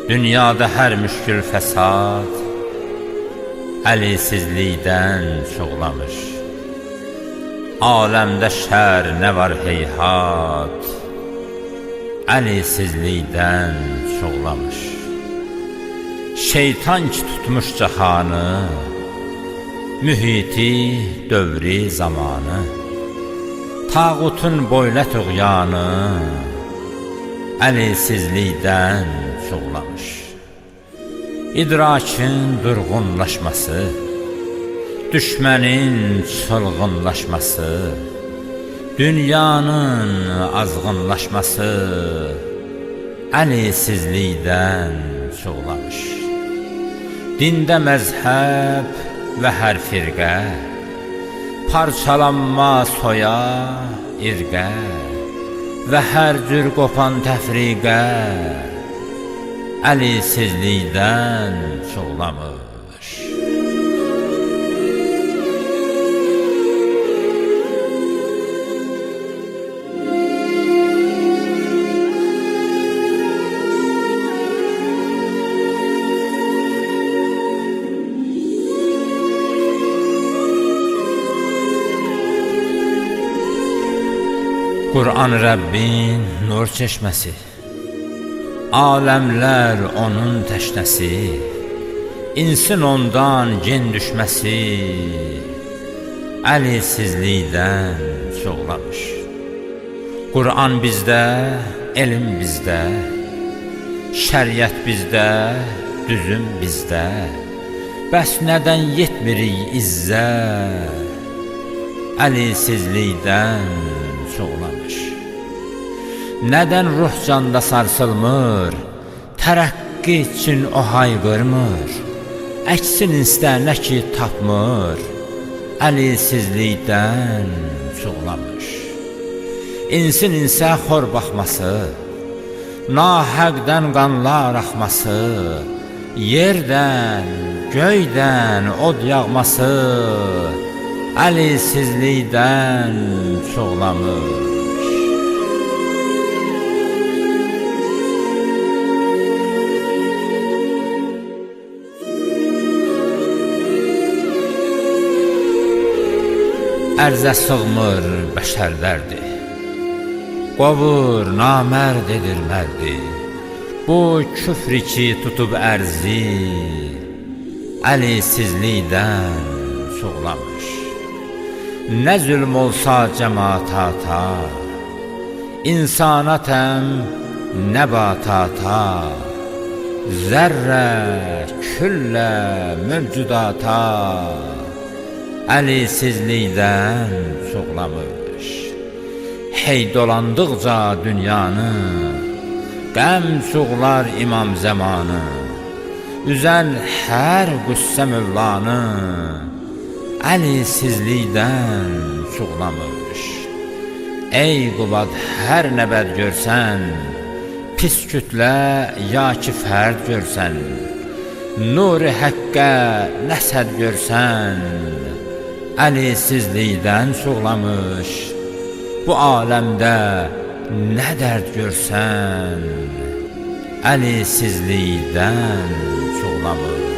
Dünyada hər müşkül fəsad əlisizlikdən çoğlamış. Aləmdə şər nə var heyhat, əlisizlikdən çoğlamış. Şeytan ki tutmuş cahanı, mühiti, dövri, zamanı, tağutun boyla tuğyanı, əlisizlikdən çoğlamış. İdrakin durğunlaşması, düşmənin çılğınlaşması, dünyanın azğınlaşması, əlisizlikdən çoğlamış. Dində məzhəb və hər firqə, parçalanma soya, irqə və hər cür qopan təfriqə, əlisizlikdən çoğlamış. Qur'an Rəbbin nur çeşməsi, aləmlər onun təşnəsi, insin ondan gen düşməsi, əlisizlikdən çoğlamış. Qur'an bizdə, elm bizdə, şəriət bizdə, düzüm bizdə, bəs nədən yetmirik izzə, əlisizlikdən çoğlamış. Nədən ruh canda sarsılmır, tərəqqi üçün o hayqırmır, əksin istənə ki tapmır, əlisizlikdən çoğlamış. İnsin insə xor baxması, nahəqdən qanlar axması, yerdən, göydən od yağması, əlisizlikdən çoğlamış. Ərzə sığmır bəşərlərdir, qovur namərd edir mərdi, bu küfri ki tutub ərzi, əlisizlikdən çoğlamış. Nə zülm olsa cəmaatata, insanatəm nəbatata, zərrə, küllə, mövcudata, əlisizlikdən çoğlamış. Hey dolandıqca dünyanı, qəm çoğlar imam zəmanı, üzən hər qüssə mövlanı, əlisizlikdən çoğlamış. Ey qubad hər nə bəd görsən, pis kütlə ya ki fərd görsən, nuri həqqə nəsəd görsən, əlisizlikdən çoğlamış. Bu aləmdə nə dərd görsən, əlisizlikdən çoğlamış.